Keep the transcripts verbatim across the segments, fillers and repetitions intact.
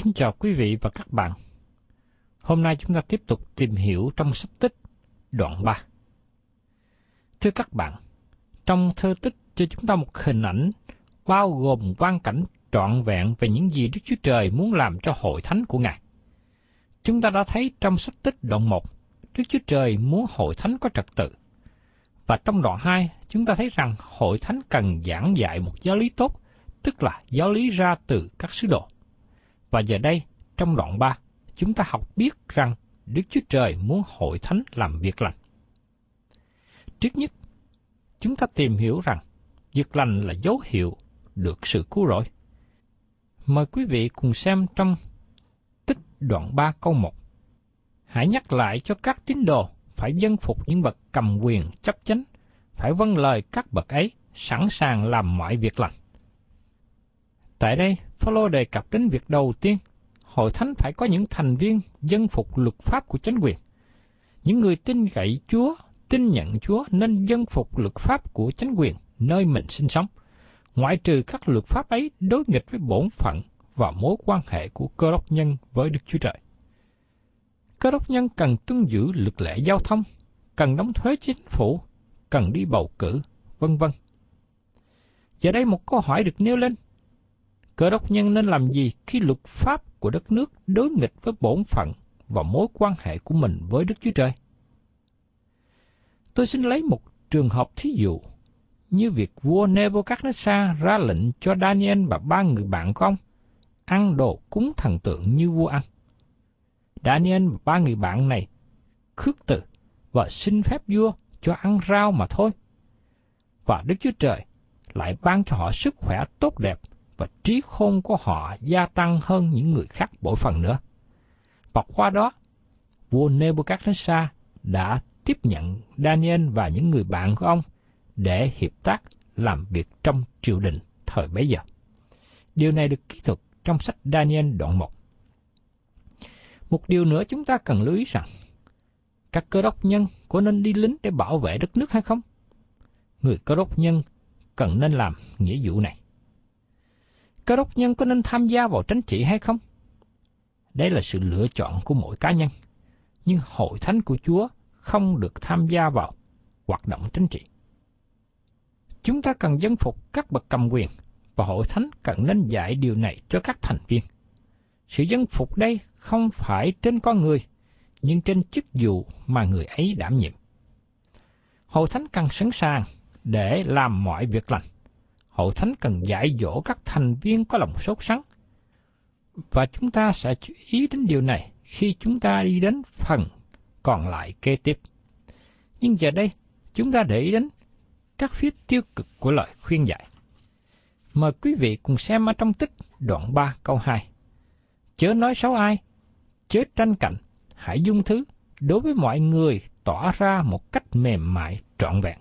Kính chào quý vị và các bạn. Hôm nay chúng ta tiếp tục tìm hiểu trong sách Tích đoạn ba. Thưa các bạn, trong thơ Tích cho chúng ta một hình ảnh bao gồm quang cảnh trọn vẹn về những gì Đức Chúa Trời muốn làm cho hội thánh của Ngài. Chúng ta đã thấy trong sách Tích đoạn một, Đức Chúa Trời muốn hội thánh có trật tự. Và trong đoạn hai, chúng ta thấy rằng hội thánh cần giảng dạy một giáo lý tốt, tức là giáo lý ra từ các sứ đồ. Và giờ đây, trong đoạn ba, chúng ta học biết rằng Đức Chúa Trời muốn hội thánh làm việc lành. Trước nhất, chúng ta tìm hiểu rằng việc lành là dấu hiệu được sự cứu rỗi. Mời quý vị cùng xem trong Tích đoạn ba câu một. Hãy nhắc lại cho các tín đồ phải vâng phục những bậc cầm quyền chấp chánh, phải vâng lời các bậc ấy, sẵn sàng làm mọi việc lành. Tại đây, Phaolô đề cập đến việc đầu tiên, hội thánh phải có những thành viên vâng phục luật pháp của chánh quyền. Những người tin cậy Chúa, tin nhận Chúa nên vâng phục luật pháp của chánh quyền nơi mình sinh sống, ngoại trừ các luật pháp ấy đối nghịch với bổn phận và mối quan hệ của Cơ đốc nhân với Đức Chúa Trời. Cơ đốc nhân cần tuân giữ luật lệ giao thông, cần đóng thuế chính phủ, cần đi bầu cử, vân vân. Giờ đây một câu hỏi được nêu lên: Cơ đốc nhân nên làm gì khi luật pháp của đất nước đối nghịch với bổn phận và mối quan hệ của mình với Đức Chúa Trời? Tôi xin lấy một trường hợp thí dụ, như việc vua Nebuchadnezzar ra lệnh cho Daniel và ba người bạn của ông ăn đồ cúng thần tượng như vua ăn. Daniel và ba người bạn này khước từ và xin phép vua cho ăn rau mà thôi. Và Đức Chúa Trời lại ban cho họ sức khỏe tốt đẹp và trí khôn của họ gia tăng hơn những người khác bội phần nữa. Và qua đó, vua Nebuchadnezzar đã tiếp nhận Daniel và những người bạn của ông để hiệp tác làm việc trong triều đình thời bấy giờ. Điều này được kỹ thuật trong sách Daniel đoạn một. Một điều nữa chúng ta cần lưu ý rằng, các cơ đốc nhân có nên đi lính để bảo vệ đất nước hay không? Người cơ đốc nhân cần nên làm nghĩa vụ này. Cơ đốc nhân có nên tham gia vào chính trị hay không? Đây là sự lựa chọn của mỗi cá nhân, nhưng hội thánh của Chúa không được tham gia vào hoạt động chính trị. Chúng ta cần vâng phục các bậc cầm quyền, và hội thánh cần nên dạy điều này cho các thành viên. Sự vâng phục đây không phải trên con người, nhưng trên chức vụ mà người ấy đảm nhiệm. Hội thánh cần sẵn sàng để làm mọi việc lành. Hội thánh cần dạy dỗ các thành viên có lòng sốt sắng. Và chúng ta sẽ chú ý đến điều này khi chúng ta đi đến phần còn lại kế tiếp. Nhưng giờ đây, chúng ta để ý đến các phía tiêu cực của lời khuyên dạy. Mời quý vị cùng xem ở trong Tích đoạn ba câu hai. Chớ nói xấu ai, chớ tranh cạnh, hãy dung thứ, đối với mọi người tỏ ra một cách mềm mại trọn vẹn.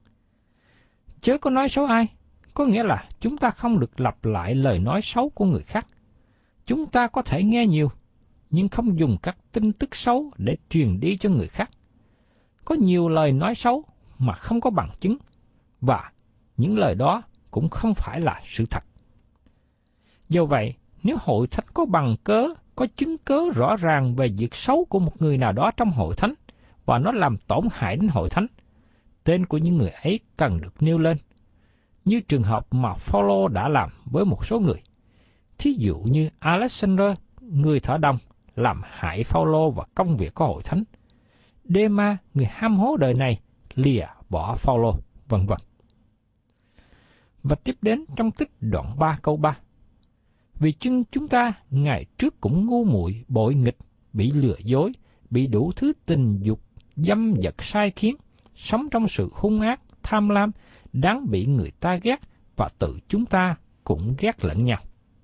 Chớ có nói xấu ai, có nghĩa là chúng ta không được lặp lại lời nói xấu của người khác. Chúng ta có thể nghe nhiều, nhưng không dùng các tin tức xấu để truyền đi cho người khác. Có nhiều lời nói xấu mà không có bằng chứng, và những lời đó cũng không phải là sự thật. Do vậy, nếu hội thánh có bằng cớ, có chứng cớ rõ ràng về việc xấu của một người nào đó trong hội thánh, và nó làm tổn hại đến hội thánh, tên của những người ấy cần được nêu lên, như trường hợp mà Phaolô đã làm với một số người. Thí dụ như Alexander, người thợ đồng, làm hại Phaolô và công việc của hội thánh. Đê-ma, người ham hố đời này, lìa bỏ Phaolô, vân vân. Và tiếp đến trong Tích đoạn ba câu ba. Vì chưng chúng ta ngày trước cũng ngu muội bội nghịch, bị lừa dối, bị đủ thứ tình dục, dâm dật sai khiến, sống trong sự hung ác, tham lam, đáng bị người ta ghét, và tự chúng ta cũng ghét lẫn nhau.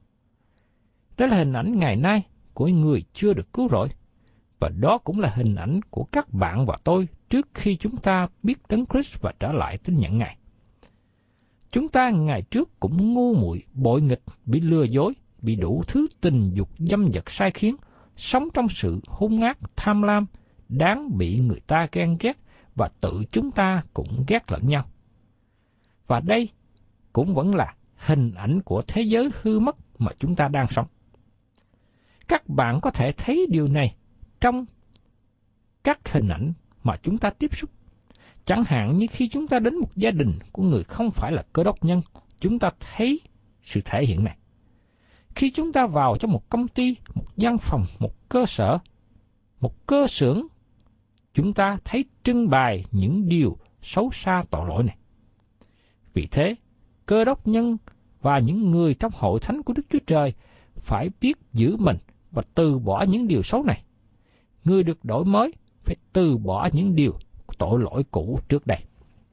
Đó là hình ảnh ngày nay của người chưa được cứu rỗi, và đó cũng là hình ảnh của các bạn và tôi trước khi chúng ta biết Đấng Christ và trở lại tin nhận Ngài. Chúng ta ngày trước cũng ngu muội, bội nghịch, bị lừa dối, bị đủ thứ tình dục dâm dật sai khiến, sống trong sự hung ác, tham lam, đáng bị người ta ghen ghét, và tự chúng ta cũng ghét lẫn nhau. Và đây cũng vẫn là hình ảnh của thế giới hư mất mà chúng ta đang sống. Các bạn có thể thấy điều này trong các hình ảnh mà chúng ta tiếp xúc. Chẳng hạn như khi chúng ta đến một gia đình của người không phải là Cơ Đốc nhân, chúng ta thấy sự thể hiện này. Khi chúng ta vào trong một công ty, một văn phòng, một cơ sở, một cơ xưởng, chúng ta thấy trưng bày những điều xấu xa tội lỗi này. Vì thế, Cơ Đốc nhân và những người trong hội thánh của Đức Chúa Trời phải biết giữ mình và từ bỏ những điều xấu này. Người được đổi mới phải từ bỏ những điều tội lỗi cũ trước đây.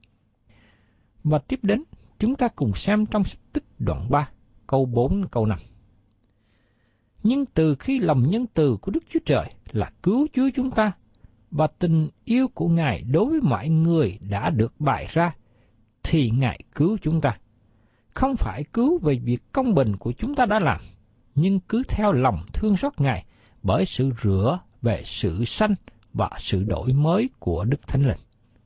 Và tiếp đến, chúng ta cùng xem trong sách Tích đoạn ba, câu bốn câu năm. Nhưng từ khi lòng nhân từ của Đức Chúa Trời là cứu Chúa chúng ta, và tình yêu của Ngài đối với mọi người đã được bày ra, thì Ngài cứu chúng ta. Không phải cứu về việc công bình của chúng ta đã làm, nhưng cứ theo lòng thương xót Ngài bởi sự rửa về sự sanh và sự đổi mới của Đức Thánh Linh.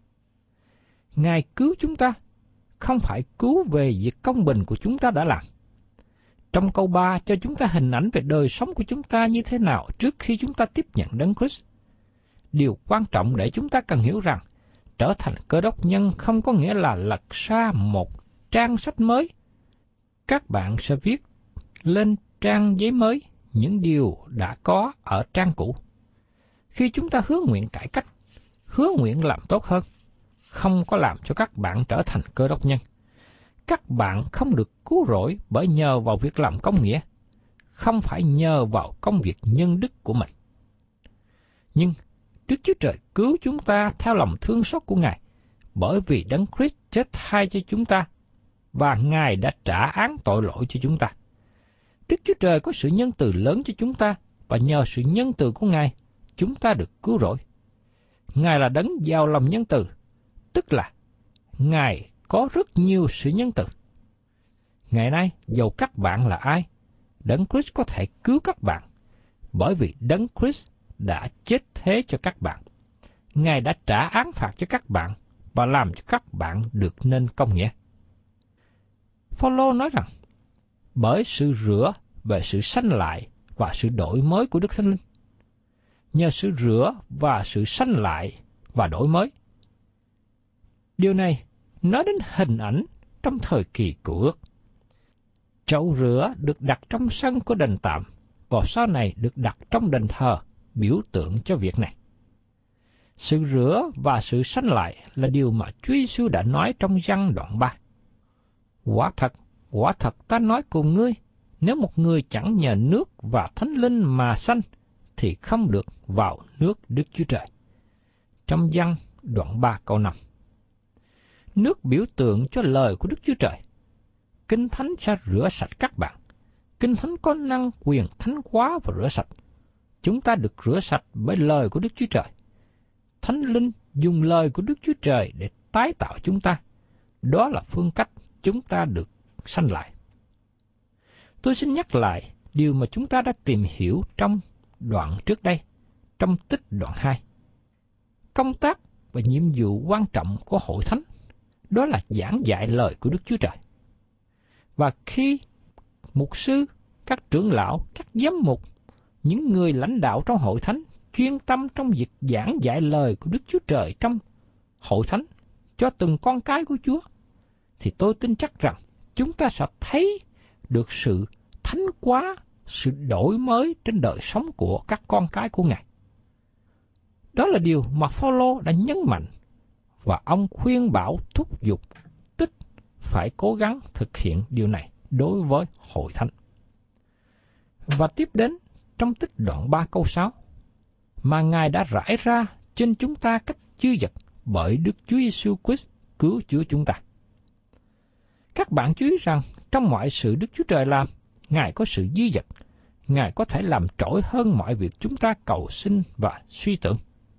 Ngài cứu chúng ta, không phải cứu về việc công bình của chúng ta đã làm. Trong câu ba cho chúng ta hình ảnh về đời sống của chúng ta như thế nào trước khi chúng ta tiếp nhận Đấng Christ. Điều quan trọng để chúng ta cần hiểu rằng, trở thành Cơ Đốc nhân không có nghĩa là lật ra một trang sách mới. Các bạn sẽ viết lên trang giấy mới những điều đã có ở trang cũ. Khi chúng ta hứa nguyện cải cách, hứa nguyện làm tốt hơn, không có làm cho các bạn trở thành Cơ Đốc nhân. Các bạn không được cứu rỗi bởi nhờ vào việc làm công nghĩa, không phải nhờ vào công việc nhân đức của mình. Nhưng Đức Chúa Trời cứu chúng ta theo lòng thương xót của Ngài, bởi vì Đấng Christ chết thay cho chúng ta, và Ngài đã trả án tội lỗi cho chúng ta. Đức Chúa Trời có sự nhân từ lớn cho chúng ta, và nhờ sự nhân từ của Ngài, chúng ta được cứu rỗi. Ngài là Đấng giàu lòng nhân từ, tức là Ngài có rất nhiều sự nhân từ. Ngày nay, dầu các bạn là ai, Đấng Christ có thể cứu các bạn, bởi vì Đấng Christ đã chết thế cho các bạn. Ngài đã trả án phạt cho các bạn và làm cho các bạn được nên công nghĩa. Phao-lô nói rằng, bởi sự rửa về sự sanh lại và sự đổi mới của Đức Thánh Linh. Nhờ sự rửa và sự sanh lại và đổi mới. Điều này nói đến hình ảnh trong thời kỳ Cựu Ước. Chậu rửa được đặt trong sân của đền tạm, và sau này được đặt trong đền thờ, biểu tượng cho việc này. Sự rửa và sự sanh lại là điều mà Chúa Giêsu đã nói trong Giăng đoạn ba. Quả thật, quả thật ta nói cùng ngươi, nếu một người chẳng nhờ nước và Thánh Linh mà sanh, thì không được vào nước Đức Chúa Trời. Trong Giăng đoạn ba câu năm. Nước biểu tượng cho lời của Đức Chúa Trời. Kinh Thánh sẽ rửa sạch các bạn. Kinh Thánh có năng quyền thánh hóa và rửa sạch. Chúng ta được rửa sạch bởi lời của Đức Chúa Trời. Thánh Linh dùng lời của Đức Chúa Trời để tái tạo chúng ta. Đó là phương cách chúng ta được sanh lại. Tôi xin nhắc lại điều mà chúng ta đã tìm hiểu trong đoạn trước đây, trong Tích đoạn hai. Công tác và nhiệm vụ quan trọng của hội thánh, đó là giảng dạy lời của Đức Chúa Trời. Và khi mục sư, các trưởng lão, các giám mục, những người lãnh đạo trong hội thánh chuyên tâm trong việc giảng dạy lời của Đức Chúa Trời trong hội thánh cho từng con cái của Chúa, thì tôi tin chắc rằng chúng ta sẽ thấy được sự thánh hóa, sự đổi mới trên đời sống của các con cái của Ngài. Đó là điều mà Phao-lô đã nhấn mạnh, và ông khuyên bảo thúc giục Tích phải cố gắng thực hiện điều này đối với hội thánh. Và tiếp đến trong Tích đoạn ba câu sáu, mà Ngài đã rải ra trên chúng ta cách dư dật bởi Đức Chúa Giêsu Christ cứu Chúa chúng ta. Các bạn chú ý rằng trong mọi sự Đức Chúa Trời làm, Ngài có sự dư dật, Ngài có thể làm trỗi hơn mọi việc chúng ta cầu xin và suy tưởng.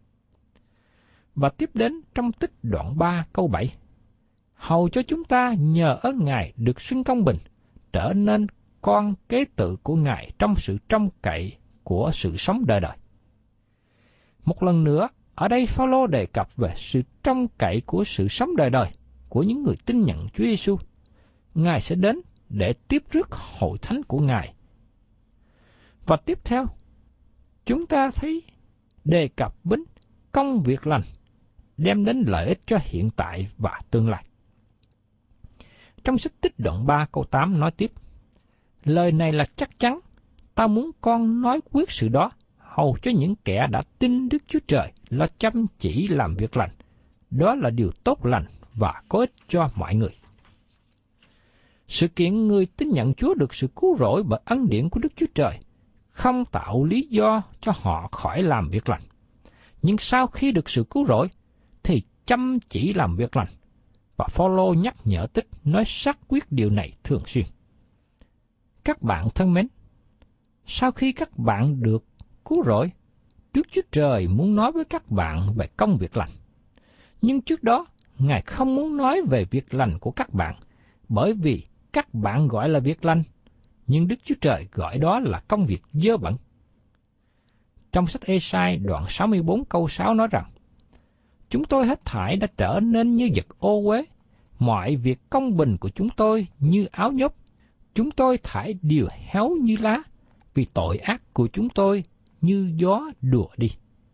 Và tiếp đến trong Tích đoạn ba câu bảy, hầu cho chúng ta nhờ ơn Ngài được xưng công bình, trở nên con kế tự của Ngài trong sự trông cậy của sự sống đời đời. Một lần nữa, ở đây Phao-lô đề cập về sự trông cậy của sự sống đời đời của những người tin nhận Chúa Giêsu. Ngài sẽ đến để tiếp rước hội thánh của Ngài. Và tiếp theo, chúng ta thấy đề cập đến công việc lành đem đến lợi ích cho hiện tại và tương lai. Trong sách Tích đoạn ba câu tám nói tiếp, lời này là chắc chắn, ta muốn con nói quyết sự đó, hầu cho những kẻ đã tin Đức Chúa Trời lo chăm chỉ làm việc lành. Đó là điều tốt lành và có ích cho mọi người. Sự kiện người tin nhận Chúa được sự cứu rỗi bởi ân điển của Đức Chúa Trời không tạo lý do cho họ khỏi làm việc lành. Nhưng sau khi được sự cứu rỗi thì chăm chỉ làm việc lành. Và Phao-lô nhắc nhở Tích nói xác quyết điều này thường xuyên. Các bạn thân mến, sau khi các bạn được cứu rỗi, Đức Chúa Trời muốn nói với các bạn về công việc lành. Nhưng trước đó, Ngài không muốn nói về việc lành của các bạn, bởi vì các bạn gọi là việc lành, nhưng Đức Chúa Trời gọi đó là công việc dơ bẩn. Trong sách Ê-sai đoạn sáu mươi bốn câu sáu nói rằng, chúng tôi hết thảy đã trở nên như vật ô uế, mọi việc công bình của chúng tôi như áo nhốt, chúng tôi thải đều héo như lá, vì tội ác của chúng tôi như gió đùa đi.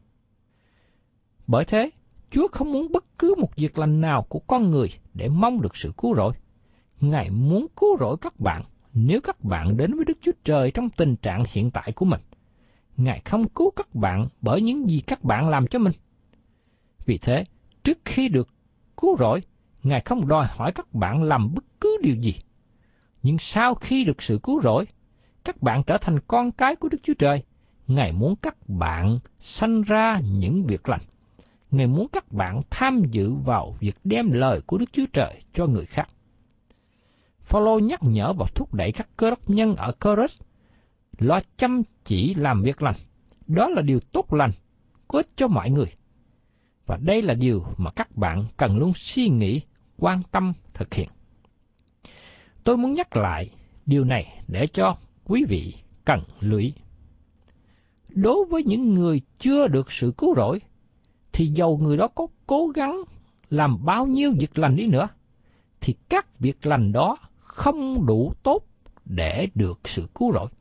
Bởi thế, Chúa không muốn bất cứ một việc lành nào của con người để mong được sự cứu rỗi. Ngài muốn cứu rỗi các bạn nếu các bạn đến với Đức Chúa Trời trong tình trạng hiện tại của mình. Ngài không cứu các bạn bởi những gì các bạn làm cho mình. Vì thế, trước khi được cứu rỗi, Ngài không đòi hỏi các bạn làm bất cứ điều gì. Nhưng sau khi được sự cứu rỗi, các bạn trở thành con cái của Đức Chúa Trời. Ngài muốn các bạn sanh ra những việc lành. Ngài muốn các bạn tham dự vào việc đem lời của Đức Chúa Trời cho người khác. Phao-lô nhắc nhở và thúc đẩy các cơ đốc nhân ở Cô-rít lo chăm chỉ làm việc lành. Đó là điều tốt lành, có ích cho mọi người. Và đây là điều mà các bạn cần luôn suy nghĩ, quan tâm, thực hiện. Tôi muốn nhắc lại điều này để cho quý vị cần lưu ý. Đối với những người chưa được sự cứu rỗi, thì dầu người đó có cố gắng làm bao nhiêu việc lành đi nữa, thì các việc lành đó không đủ tốt để được sự cứu rỗi.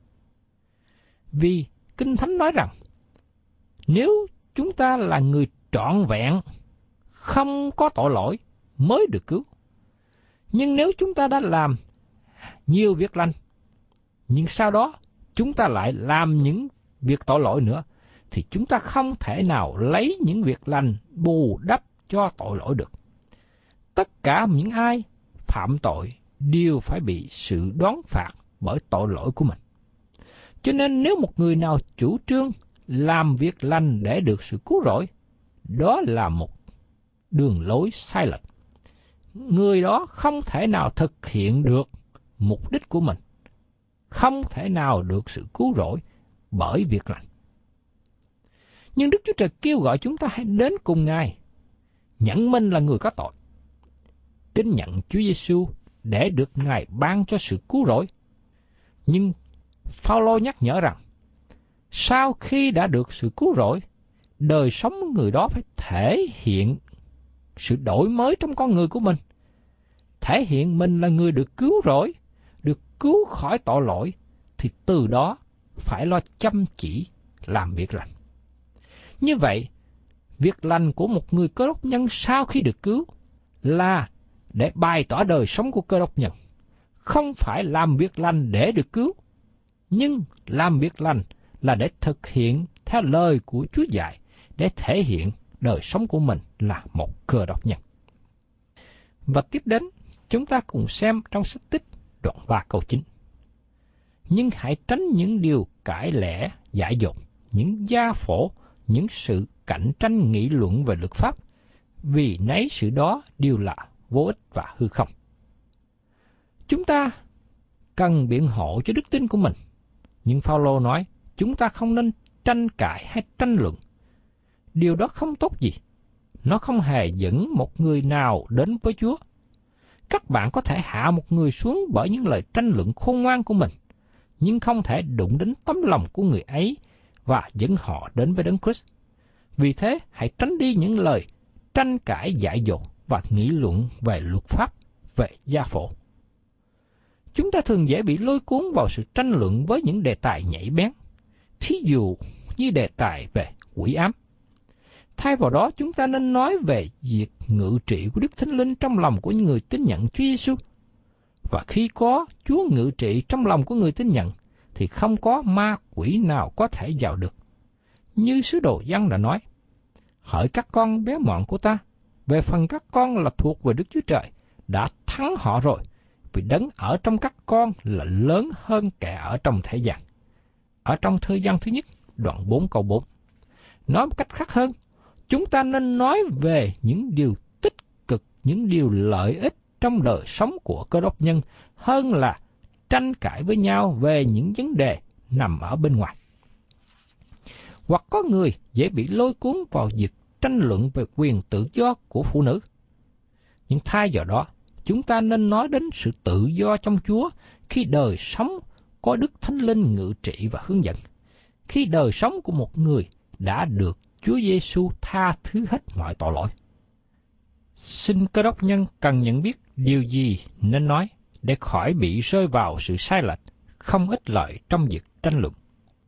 Vì Kinh Thánh nói rằng, nếu chúng ta là người trọn vẹn, không có tội lỗi mới được cứu. Nhưng nếu chúng ta đã làm nhiều việc lành, nhưng sau đó chúng ta lại làm những việc tội lỗi nữa, thì chúng ta không thể nào lấy những việc lành bù đắp cho tội lỗi được. Tất cả những ai phạm tội đều phải bị sự đoán phạt bởi tội lỗi của mình. Cho nên nếu một người nào chủ trương làm việc lành để được sự cứu rỗi, đó là một đường lối sai lệch. Người đó không thể nào thực hiện được mục đích của mình, không thể nào được sự cứu rỗi bởi việc lành. Nhưng Đức Chúa Trời kêu gọi chúng ta hãy đến cùng Ngài, nhận mình là người có tội, tin nhận Chúa Giêsu để được Ngài ban cho sự cứu rỗi. Nhưng Phao-lô nhắc nhở rằng, sau khi đã được sự cứu rỗi, đời sống người đó phải thể hiện sự đổi mới trong con người của mình, thể hiện mình là người được cứu rỗi, được cứu khỏi tội lỗi, thì từ đó phải lo chăm chỉ làm việc lành. Như vậy, việc lành của một người cơ đốc nhân sau khi được cứu là để bày tỏ đời sống của cơ đốc nhân, không phải làm việc lành để được cứu, nhưng làm việc lành là để thực hiện theo lời của Chúa dạy, để thể hiện đời sống của mình là một cơ đốc nhân. Và tiếp đến, chúng ta cùng xem trong sách Tích đoạn ba câu chín. Nhưng hãy tránh những điều cãi lẽ dại dột, những gia phổ, những sự cạnh tranh nghị luận về luật pháp, vì nấy sự đó đều là vô ích và hư không. Chúng ta cần biện hộ cho đức tin của mình, nhưng Phao-lô nói chúng ta không nên tranh cãi hay tranh luận. Điều đó không tốt gì. Nó không hề dẫn một người nào đến với Chúa. Các bạn có thể hạ một người xuống bởi những lời tranh luận khôn ngoan của mình, nhưng không thể đụng đến tấm lòng của người ấy và dẫn họ đến với Đấng Christ. Vì thế, hãy tránh đi những lời tranh cãi dại dột và nghị luận về luật pháp, về gia phổ. Chúng ta thường dễ bị lôi cuốn vào sự tranh luận với những đề tài nhạy bén, thí dụ như đề tài về quỷ ám. Thay vào đó, chúng ta nên nói về việc ngự trị của Đức Thánh Linh trong lòng của những người tín nhận Chúa Giêsu. Và khi có Chúa ngự trị trong lòng của người tín nhận, thì không có ma quỷ nào có thể vào được. Như sứ đồ Giăng đã nói, hỡi các con bé mọn của ta, về phần các con là thuộc về Đức Chúa Trời, đã thắng họ rồi, vì đấng ở trong các con là lớn hơn kẻ ở trong thế gian. Ở trong Thơ Giăng thứ nhất, đoạn bốn câu bốn. Nói một cách khác hơn, chúng ta nên nói về những điều tích cực, những điều lợi ích trong đời sống của Cơ Đốc nhân hơn là tranh cãi với nhau về những vấn đề nằm ở bên ngoài. Hoặc có người dễ bị lôi cuốn vào việc tranh luận về quyền tự do của phụ nữ. Nhưng thay vào đó, chúng ta nên nói đến sự tự do trong Chúa khi đời sống có Đức Thánh Linh ngự trị và hướng dẫn. Khi đời sống của một người đã được Chúa Giêsu tha thứ hết mọi tội lỗi. Xin Cơ Đốc nhân cần nhận biết điều gì nên nói để khỏi bị rơi vào sự sai lệch, không ích lợi trong việc tranh luận.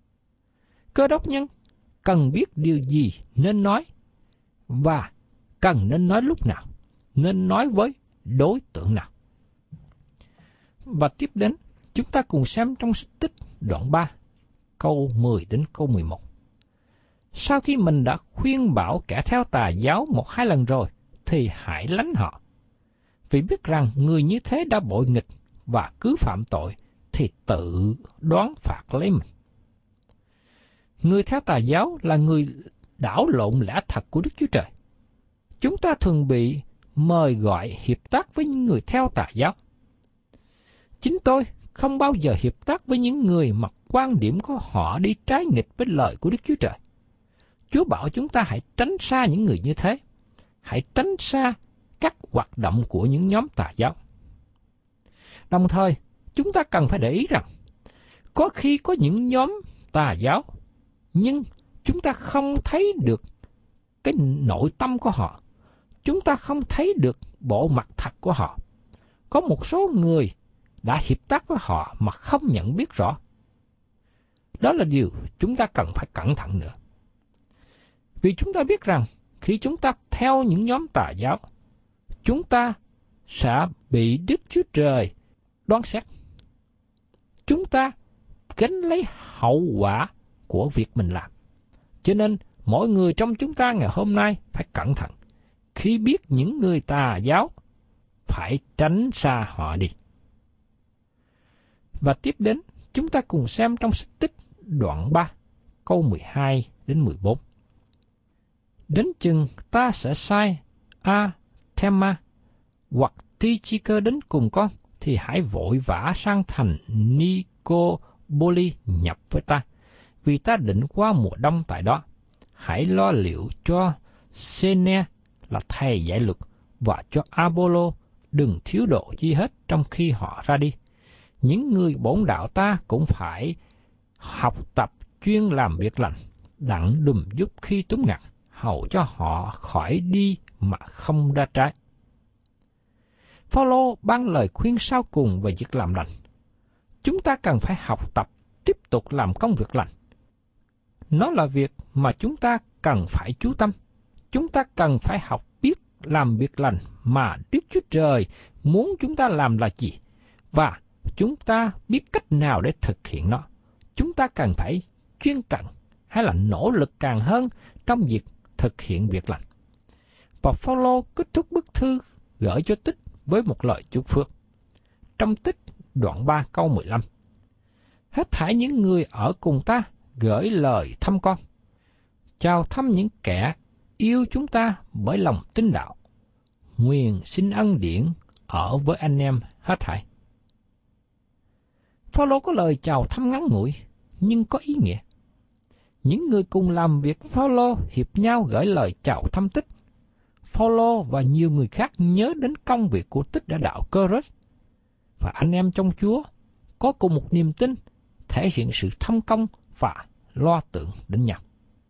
Cơ Đốc nhân cần biết điều gì nên nói và cần nên nói lúc nào, nên nói với đối tượng nào. Và tiếp đến, chúng ta cùng xem trong sách Tích đoạn ba, câu mười đến câu mười một. Sau khi mình đã khuyên bảo kẻ theo tà giáo một hai lần rồi, thì hãy lánh họ. Vì biết rằng người như thế đã bội nghịch và cứ phạm tội, thì tự đoán phạt lấy mình. Người theo tà giáo là người đảo lộn lẽ thật của Đức Chúa Trời. Chúng ta thường bị mời gọi hiệp tác với những người theo tà giáo. Chính tôi không bao giờ hiệp tác với những người mà quan điểm của họ đi trái nghịch với lời của Đức Chúa Trời. Chúa bảo chúng ta hãy tránh xa những người như thế. Hãy tránh xa các hoạt động của những nhóm tà giáo. Đồng thời, chúng ta cần phải để ý rằng, có khi có những nhóm tà giáo, nhưng chúng ta không thấy được cái nội tâm của họ. Chúng ta không thấy được bộ mặt thật của họ. Có một số người đã hiệp tác với họ mà không nhận biết rõ. Đó là điều chúng ta cần phải cẩn thận nữa. Vì chúng ta biết rằng, khi chúng ta theo những nhóm tà giáo, chúng ta sẽ bị Đức Chúa Trời đoán xét. Chúng ta gánh lấy hậu quả của việc mình làm. Cho nên, mỗi người trong chúng ta ngày hôm nay phải cẩn thận. Khi biết những người tà giáo, phải tránh xa họ đi. Và tiếp đến, chúng ta cùng xem trong sách Tích đoạn ba, câu mười hai đến mười bốn. Đến chừng ta sẽ sai Artema hoặc Tychicơ đến cùng con, thì hãy vội vã sang thành Nicopoli nhập với ta, vì ta định qua mùa đông tại đó. Hãy lo liệu cho Sene là thầy dạy luật, và cho Apollo đừng thiếu độ gì hết trong khi họ ra đi. Những người bổn đạo ta cũng phải học tập chuyên làm việc lành, đặng đùm giúp khi túng ngặt, hầu cho họ khỏi đi mà không ra trái. Phao-lô ban lời khuyên sau cùng về việc làm lành. Chúng ta cần phải học tập tiếp tục làm công việc lành. Nó là việc mà chúng ta cần phải chú tâm. Chúng ta cần phải học biết làm việc lành mà Đức Chúa Trời muốn chúng ta làm là gì, và chúng ta biết cách nào để thực hiện nó. Chúng ta cần phải chuyên cần hay là nỗ lực càng hơn trong việc thực hiện việc lành. Và Phao-lô kết thúc bức thư gửi cho Tích với một lời chúc phước. Trong Tích đoạn ba câu mười lăm. Hết thảy những người ở cùng ta gửi lời thăm con. Chào thăm những kẻ yêu chúng ta bởi lòng tín đạo. Nguyện xin ân điển ở với anh em hết thảy. Phao-lô có lời chào thăm ngắn ngủi nhưng có ý nghĩa. Những người cùng làm việc với Phao-lô hiệp nhau gửi lời chào thăm Tích. Phao-lô và nhiều người khác nhớ đến công việc của Tích đã đạo Cơ-rết, và anh em trong Chúa có cùng một niềm tin, thể hiện sự thâm công và lo tưởng đến nhau.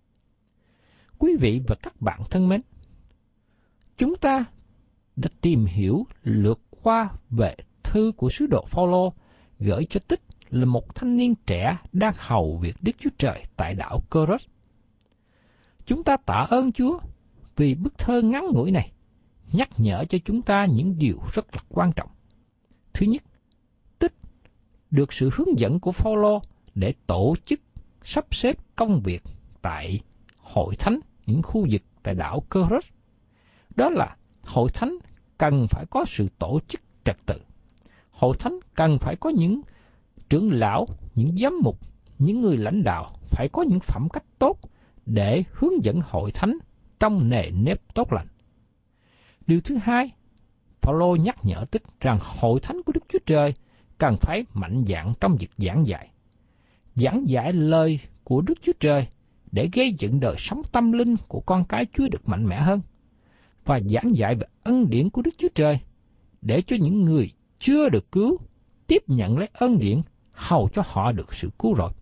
Quý vị và các bạn thân mến, chúng ta đã tìm hiểu lượt qua về thư của sứ đồ Phao-lô gửi cho Tích là một thanh niên trẻ đang hầu việc Đức Chúa Trời tại đảo Cơ-rốt. Chúng ta tạ ơn Chúa vì bức thơ ngắn ngủi này nhắc nhở cho chúng ta những điều rất là quan trọng. Thứ nhất, Tích được sự hướng dẫn của Phao-lô để tổ chức sắp xếp công việc tại hội thánh, những khu vực tại đảo Cơ-rốt. Đó là hội thánh cần phải có sự tổ chức trật tự. Hội thánh cần phải có những trưởng lão, những giám mục, những người lãnh đạo phải có những phẩm cách tốt để hướng dẫn hội thánh trong nề nếp tốt lành. Điều thứ hai, Phao-lô nhắc nhở Tích rằng hội thánh của Đức Chúa Trời cần phải mạnh dạn trong việc giảng dạy. Giảng dạy lời của Đức Chúa Trời để gây dựng đời sống tâm linh của con cái Chúa được mạnh mẽ hơn, và giảng dạy về ân điển của Đức Chúa Trời để cho những người chưa được cứu tiếp nhận lấy ân điển hầu cho họ được sự cứu rỗi.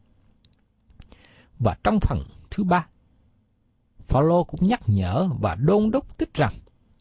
Và trong phần thứ ba, Phao-lô cũng nhắc nhở và đôn đốc Tích rằng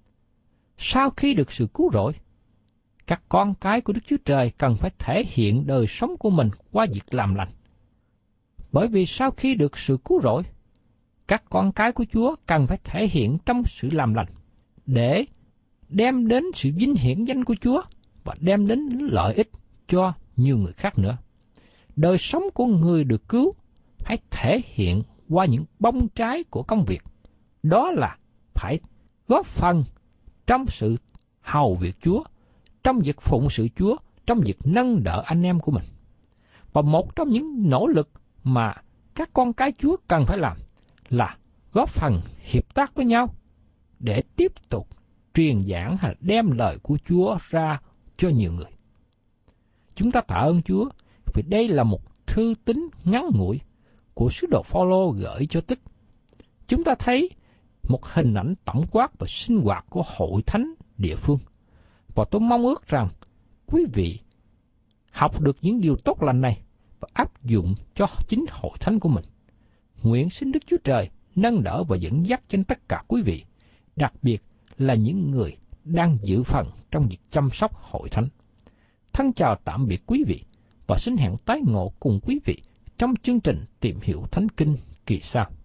sau khi được sự cứu rỗi, các con cái của Đức Chúa Trời cần phải thể hiện đời sống của mình qua việc làm lành. Bởi vì sau khi được sự cứu rỗi, các con cái của Chúa cần phải thể hiện trong sự làm lành để đem đến sự vinh hiển danh của Chúa và đem đến lợi ích cho nhiều người khác nữa. Đời sống của người được cứu phải thể hiện qua những bông trái của công việc. Đó là phải góp phần trong sự hầu việc Chúa, trong việc phụng sự Chúa, trong việc nâng đỡ anh em của mình. Và một trong những nỗ lực mà các con cái Chúa cần phải làm là góp phần hiệp tác với nhau để tiếp tục truyền giảng hay đem lời của Chúa ra cho nhiều người. Chúng ta tạ ơn Chúa vì đây là một thư tín ngắn ngủi của sứ đồ Phao-lô gửi cho Tích. Chúng ta thấy một hình ảnh tổng quát và sinh hoạt của hội thánh địa phương. Và tôi mong ước rằng quý vị học được những điều tốt lành này và áp dụng cho chính hội thánh của mình. Nguyện xin Đức Chúa Trời nâng đỡ và dẫn dắt trên tất cả quý vị, đặc biệt là những người đang giữ phần trong việc chăm sóc hội thánh. Thân chào tạm biệt quý vị và xin hẹn tái ngộ cùng quý vị trong chương trình Tìm Hiểu Thánh Kinh kỳ sau.